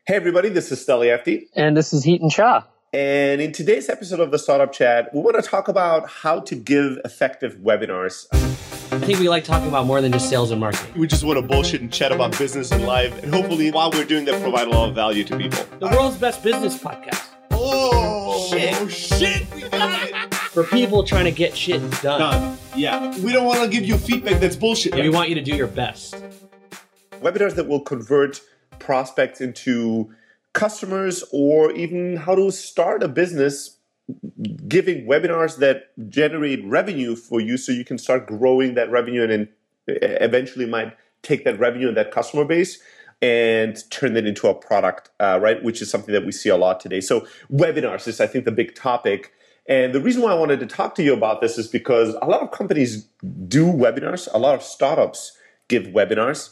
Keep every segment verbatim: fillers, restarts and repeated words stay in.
Hey everybody, this is Steli Efti. And this is Heaton Shah. And in today's episode of the Startup Chat, we want to talk about how to give effective webinars. I think we like talking about more than just sales and marketing. We just want to bullshit and chat about business and life. And hopefully, while we're doing that, provide a lot of value to people. The world's best business podcast. Oh, shit. Oh, shit. We got it. For people trying to get shit done. Done. Yeah. We don't want to give you feedback that's bullshit. Yeah, we want you to do your best. Webinars that will convert prospects into customers, or even how to start a business, giving webinars that generate revenue for you so you can start growing that revenue and then eventually might take that revenue and that customer base and turn it into a product, uh, right? Which is something that we see a lot today. So webinars is, I think, the big topic. And the reason why I wanted to talk to you about this is because a lot of companies do webinars. A lot of startups give webinars.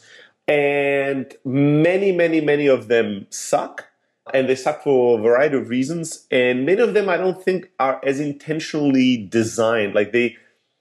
And many, many, many of them suck. And they suck for a variety of reasons. And many of them, I don't think, are as intentionally designed. Like they,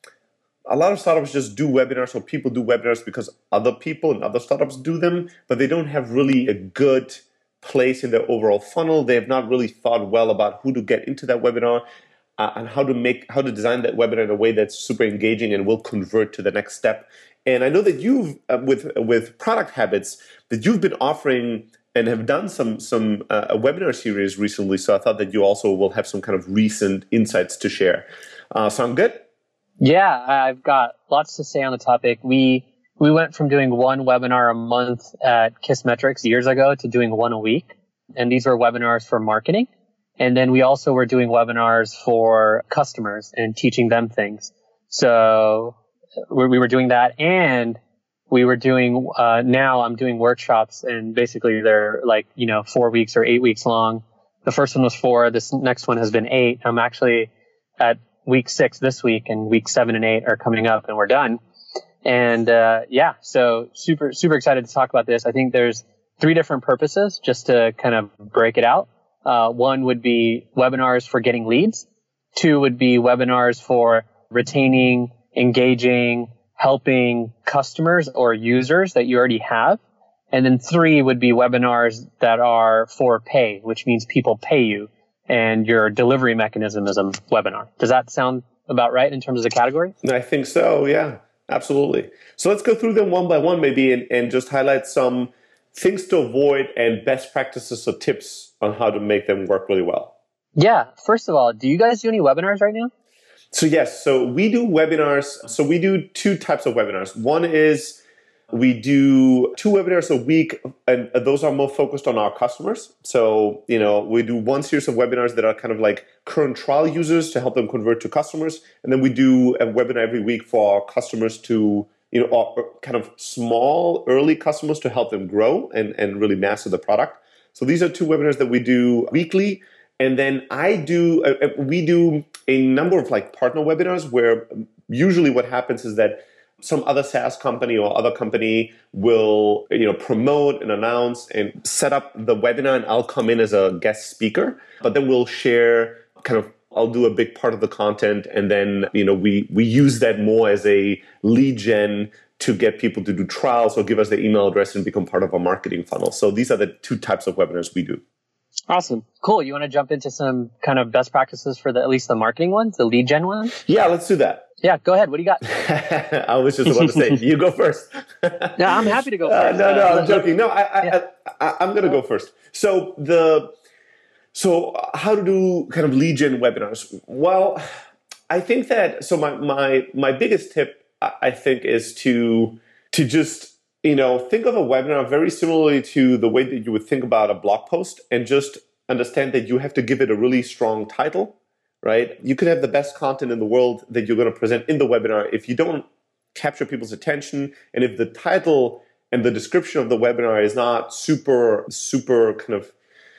a lot of startups just do webinars, or people do webinars because other people and other startups do them, but they don't have really a good place in their overall funnel. They have not really thought well about who to get into that webinar uh, and how to make, how to design that webinar in a way that's super engaging and will convert to the next step. And I know that you've, uh, with with Product Habits, that you've been offering and have done some some uh, a webinar series recently. So I thought that you also will have some kind of recent insights to share. Uh, sound good? Yeah, I've got lots to say on the topic. We we went from doing one webinar a month at Kissmetrics years ago to doing one a week. And these were webinars for marketing. And then we also were doing webinars for customers and teaching them things. So we were doing that, and we were doing, uh, now I'm doing workshops, and basically they're like, you know, four weeks or eight weeks long. The first one was four. This next one has been eight. I'm actually at week six this week, and week seven and eight are coming up, and we're done. And, uh, yeah, so super, super excited to talk about this. I think there's three different purposes just to kind of break it out. Uh, one would be webinars for getting leads. Two would be webinars for retaining, engaging, helping customers or users that you already have. And then three would be webinars that are for pay, which means people pay you, and your delivery mechanism is a webinar. Does that sound about right in terms of the category? I think so, yeah, absolutely. So let's go through them one by one maybe and, and just highlight some things to avoid and best practices or tips on how to make them work really well. Yeah, first of all, do you guys do any webinars right now? So yes, so we do webinars. So we do two types of webinars. One is we do two webinars a week, and those are more focused on our customers. So, you know, we do one series of webinars that are kind of like current trial users to help them convert to customers. And then we do a webinar every week for our customers to, you know, or kind of small, early customers to help them grow and, and really master the product. So these are two webinars that we do weekly. And then I do, uh, we do a number of like partner webinars where usually what happens is that some other SaaS company or other company will, you know, promote and announce and set up the webinar, and I'll come in as a guest speaker, but then we'll share kind of, I'll do a big part of the content. And then, you know, we, we use that more as a lead gen to get people to do trials or give us their email address and become part of our marketing funnel. So these are the two types of webinars we do. Awesome. Cool. You want to jump into some kind of best practices for the, at least the marketing ones, the lead gen ones? Yeah, let's do that. Yeah, go ahead. What do you got? I was just about to say, you go first. Yeah, I'm happy to go first. Uh, no, no, I'm joking. No, I, I, yeah. I, I, I'm going to go first. So the, so how to do kind of lead gen webinars? Well, I think that, so my, my, my biggest tip, I think, is to, to just, you know, think of a webinar very similarly to the way that you would think about a blog post, and just understand that you have to give it a really strong title, right? You could have the best content in the world that you're going to present in the webinar. If you don't capture people's attention, and if the title and the description of the webinar is not super, super kind of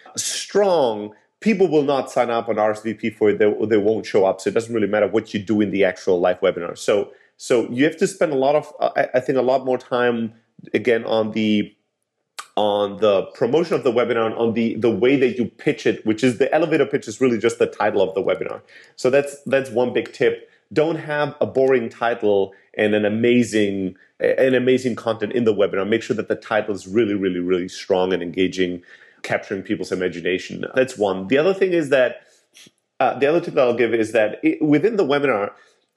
strong, people will not sign up on R S V P for it. They, they won't show up. So it doesn't really matter what you do in the actual live webinar. So, so you have to spend a lot of, uh, I think, a lot more time again on the on the promotion of the webinar, on the the way that you pitch it, which is the elevator pitch is really just the title of the webinar. So that's that's one big tip. Don't have a boring title and an amazing an amazing content in the webinar. Make sure that the title is really, really, really strong and engaging. capturing people's imagination. That's one. The other thing is that, uh, the other tip that I'll give is that it, within the webinar,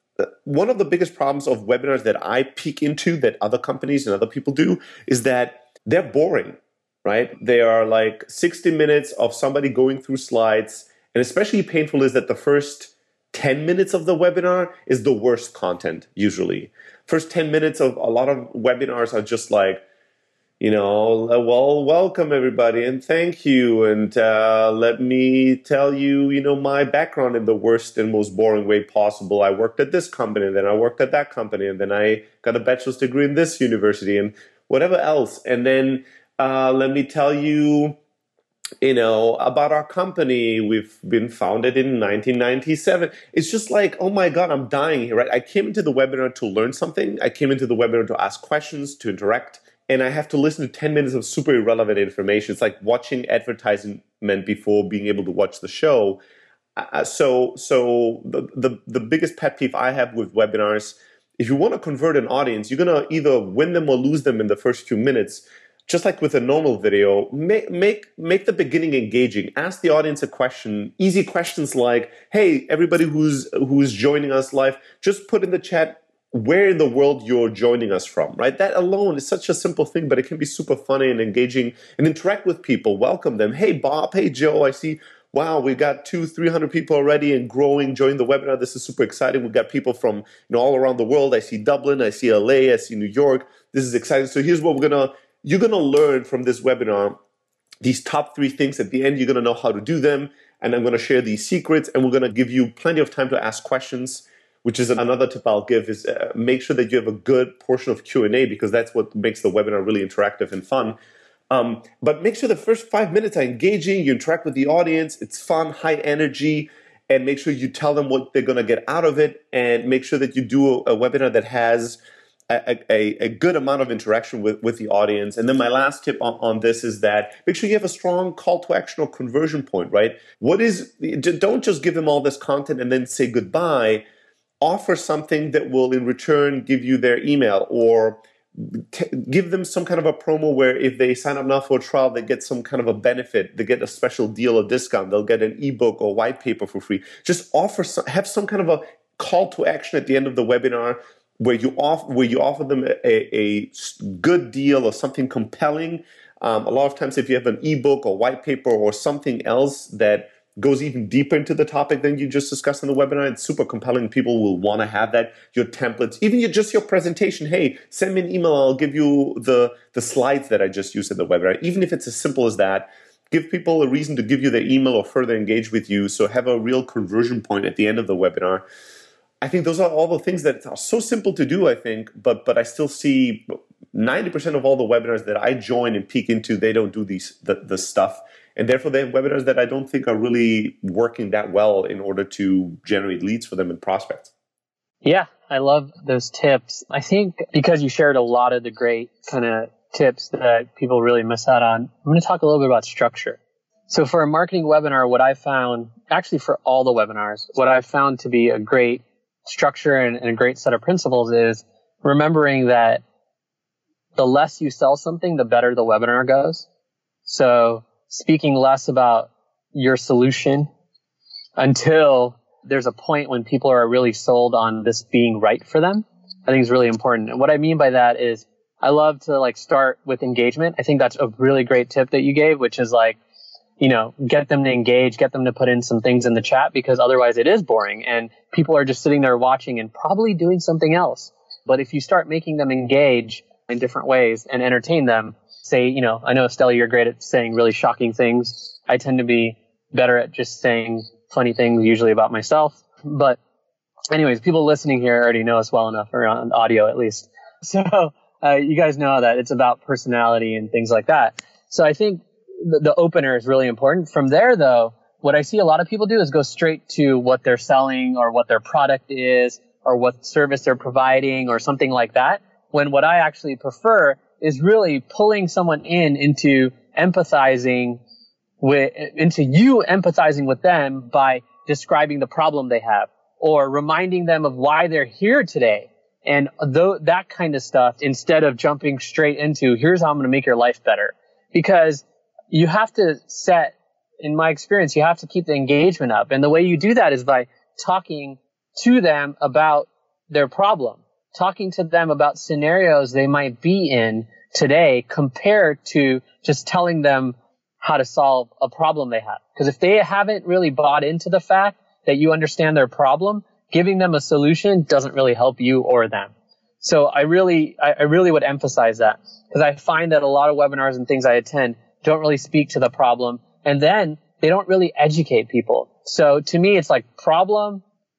one of the biggest problems of webinars that I peek into that other companies and other people do is that they're boring, right? They are like sixty minutes of somebody going through slides. And especially painful is that the first ten minutes of the webinar is the worst content, usually. First ten minutes of a lot of webinars are just like, you know, well, welcome everybody and thank you. And uh, let me tell you, you know, my background in the worst and most boring way possible. I worked at this company, and then I worked at that company, and then I got a bachelor's degree in this university and whatever else. And then uh, let me tell you, you know, about our company. We've been founded in nineteen ninety-seven. It's just like, oh my God, I'm dying here, right? I came into the webinar to learn something. I came into the webinar to ask questions, to interact. And I have to listen to ten minutes of super irrelevant information. It's like watching advertisement before being able to watch the show. Uh, so so the, the, the biggest pet peeve I have with webinars, if you want to convert an audience, you're going to either win them or lose them in the first few minutes. Just like with a normal video, make, make, make the beginning engaging. Ask the audience a question. Easy questions like, hey, everybody who's, who's joining us live, just put in the chat where in the world you're joining us from, right? That alone is such a simple thing, but it can be super funny and engaging, and interact with people, welcome them. Hey, Bob, hey, Joe, I see, wow, we got two, three hundred people already and growing, join the webinar. This is super exciting. We've got people from, you know, all around the world. I see Dublin, I see L A, I see New York. This is exciting. So here's what we're gonna, you're gonna learn from this webinar, these top three things. At the end, you're gonna know how to do them, and I'm gonna share these secrets, and we're gonna give you plenty of time to ask questions. Which is another tip I'll give, is uh, make sure that you have a good portion of Q and A, because that's what makes the webinar really interactive and fun. Um, but make sure the first five minutes are engaging, you interact with the audience, it's fun, high energy, and make sure you tell them what they're going to get out of it, and make sure that you do a, a webinar that has a, a, a good amount of interaction with, with the audience. And then my last tip on, on this is that make sure you have a strong call to action or conversion point, right? What is, don't just give them all this content and then say goodbye. Offer something that will in return give you their email, or t- give them some kind of a promo where if they sign up now for a trial, they get some kind of a benefit, they get a special deal or discount, they'll get an ebook or white paper for free. Just offer some, have some kind of a call to action at the end of the webinar where you offer, where you offer them a, a good deal or something compelling. Um, a lot of times if you have an ebook or white paper or something else that goes even deeper into the topic than you just discussed in the webinar, it's super compelling. People will want to have that. Your templates, even your, just your presentation. Hey, send me an email. I'll give you the, the slides that I just used in the webinar. Even if it's as simple as that, give people a reason to give you their email or further engage with you. So have a real conversion point at the end of the webinar. I think those are all the things that are so simple to do, I think, but but I still see ninety percent of all the webinars that I join and peek into, they don't do these the, the stuff. And therefore, they have webinars that I don't think are really working that well in order to generate leads for them and prospects. Yeah, I love those tips. I think because you shared a lot of the great kind of tips that people really miss out on, I'm going to talk a little bit about structure. So for a marketing webinar, what I found, actually for all the webinars, what I found to be a great structure and, and a great set of principles is remembering that the less you sell something, the better the webinar goes. So speaking less about your solution until there's a point when people are really sold on this being right for them, I think is really important. And what I mean by that is I love to like start with engagement. I think that's a really great tip that you gave, which is like, you know, get them to engage, get them to put in some things in the chat, because otherwise it is boring and people are just sitting there watching and probably doing something else. But if you start making them engage in different ways and entertain them, say, you know, I know, Estelle, you're great at saying really shocking things. I tend to be better at just saying funny things, usually about myself. But anyways, people listening here already know us well enough, or on audio at least. So uh, you guys know that it's about personality and things like that. So I think the, the opener is really important. From there, though, what I see a lot of people do is go straight to what they're selling or what their product is or what service they're providing or something like that. When what I actually prefer is really pulling someone in into empathizing with, into you empathizing with them by describing the problem they have or reminding them of why they're here today. And th- that kind of stuff, instead of jumping straight into, here's how I'm going to make your life better. Because you have to set, in my experience, you have to keep the engagement up. And the way you do that is by talking to them about their problem, talking to them about scenarios they might be in today compared to just telling them how to solve a problem they have. Because if they haven't really bought into the fact that you understand their problem, giving them a solution doesn't really help you or them. So I really, I, I really would emphasize that, because I find that a lot of webinars and things I attend don't really speak to the problem, and then they don't really educate people. So to me, it's like problem,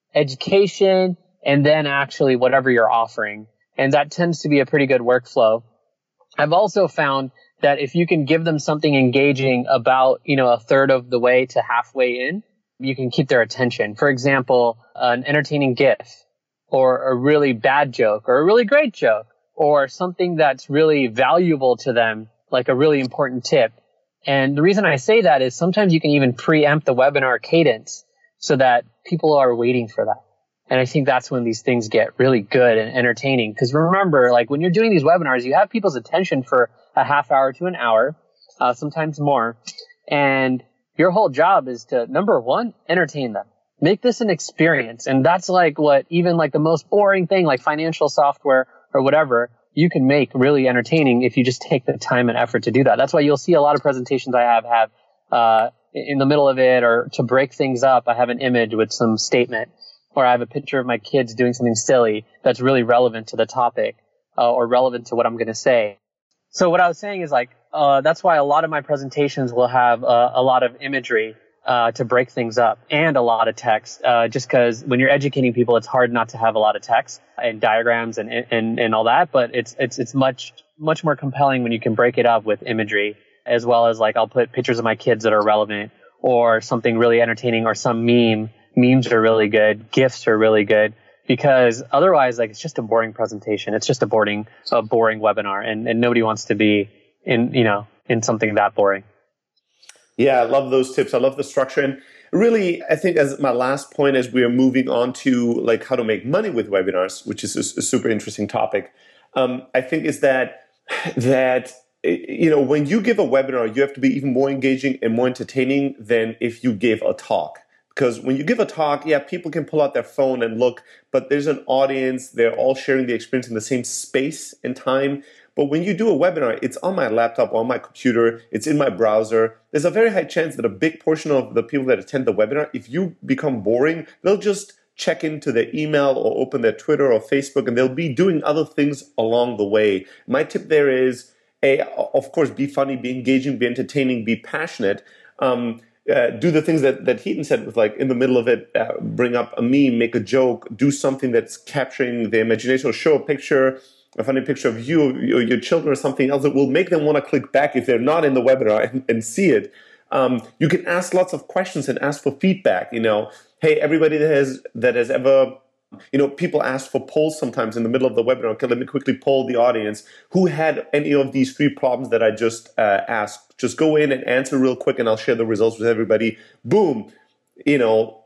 education, and then actually whatever you're offering. And that tends to be a pretty good workflow. I've also found that if you can give them something engaging about, you know, a third of the way to halfway in, you can keep their attention. For example, an entertaining GIF, or a really bad joke, or a really great joke, or something that's really valuable to them, like a really important tip. And the reason I say that is sometimes you can even preempt the webinar cadence so that people are waiting for that. And I think that's when these things get really good and entertaining. Because remember, like when you're doing these webinars, you have people's attention for a half hour to an hour, uh, sometimes more. And your whole job is to, number one, entertain them. Make this an experience. And that's like what even like the most boring thing, like financial software or whatever, you can make really entertaining if you just take the time and effort to do that. That's why you'll see a lot of presentations I have have uh in the middle of it, or to break things up, I have an image with some statement, or I have a picture of my kids doing something silly that's really relevant to the topic, uh, or relevant to what I'm going to say. So what I was saying is like, uh, that's why a lot of my presentations will have uh, a lot of imagery uh, to break things up, and a lot of text, uh, just because when you're educating people, it's hard not to have a lot of text and diagrams and, and, and all that. But it's, it's, it's much, much more compelling when you can break it up with imagery, as well as like I'll put pictures of my kids that are relevant, or something really entertaining, or some meme. Memes are really good. GIFs are really good, because otherwise, like, it's just a boring presentation. It's just a boring, a boring webinar, and, and nobody wants to be in, you know, in something that boring. Yeah, I love those tips. I love the structure. And really, I think as my last point, as we are moving on to like how to make money with webinars, which is a, a super interesting topic, um, I think is that, that, you know, when you give a webinar, you have to be even more engaging and more entertaining than if you gave a talk. Because when you give a talk, yeah, people can pull out their phone and look, but there's an audience, they're all sharing the experience in the same space and time. But when you do a webinar, it's on my laptop, on my computer, it's in my browser. There's a very high chance that a big portion of the people that attend the webinar, if you become boring, they'll just check into their email or open their Twitter or Facebook, and they'll be doing other things along the way. My tip there is, A, of course, be funny, be engaging, be entertaining, be passionate. Um, Uh, do the things that, that Heaton said, with like in the middle of it, uh, bring up a meme, make a joke, do something that's capturing the imagination, or show a picture, a funny picture of you, or your children, or something else that will make them want to click back if they're not in the webinar and, and see it. Um, you can ask lots of questions and ask for feedback. You know, hey, everybody that has that has ever, you know, people ask for polls sometimes in the middle of the webinar. Okay, let me quickly poll the audience. Who had any of these three problems that I just uh, asked? Just go in and answer real quick, and I'll share the results with everybody. Boom. You know,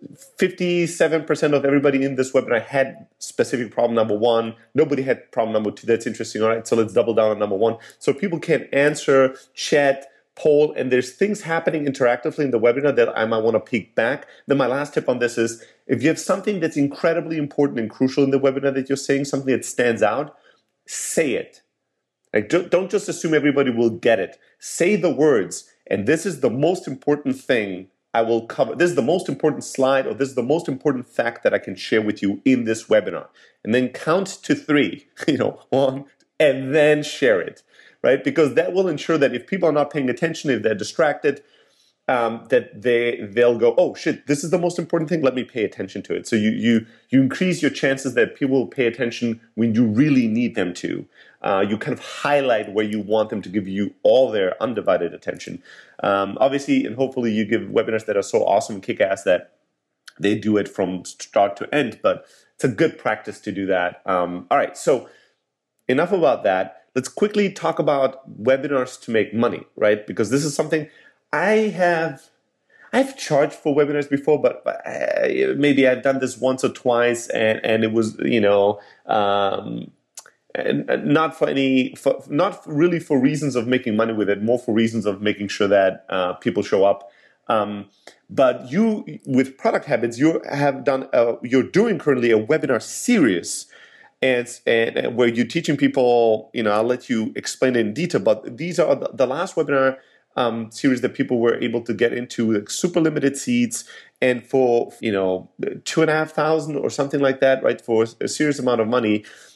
fifty-seven percent of everybody in this webinar had specific problem number one. Nobody had problem number two. That's interesting. All right, so let's double down on number one. So people can answer, chat, poll, and there's things happening interactively in the webinar that I might want to peek back. Then my last tip on this is, if you have something that's incredibly important and crucial in the webinar that you're saying, something that stands out, say it. Like, don't just assume everybody will get it. Say the words, and this is the most important thing I will cover. This is the most important slide, or this is the most important fact that I can share with you in this webinar. And then count to three, you know, one, and then share it, right? Because that will ensure that if people are not paying attention, if they're distracted, um, that they, they'll go, oh shit, this is the most important thing, let me pay attention to it. So you, you, you increase your chances that people will pay attention when you really need them to. Uh, you kind of highlight where you want them to give you all their undivided attention. Um, obviously, and hopefully you give webinars that are so awesome and kick-ass that they do it from start to end, but it's a good practice to do that. Um, all right, so enough about that. Let's quickly talk about webinars to make money, right? Because this is something I have, I've charged for webinars before, but I, maybe I've done this once or twice, and, and it was, you know, um, and not for any, for, not really for reasons of making money with it, more for reasons of making sure that uh, people show up. Um, but you, with Product Habits, you have done, a, you're doing currently a webinar series, and, and where you're teaching people. You know, I'll let you explain it in detail. But these are the, the last webinar um, series that people were able to get into, like super limited seats, and for you know two and a half thousand or something like that, right? For a serious amount of money.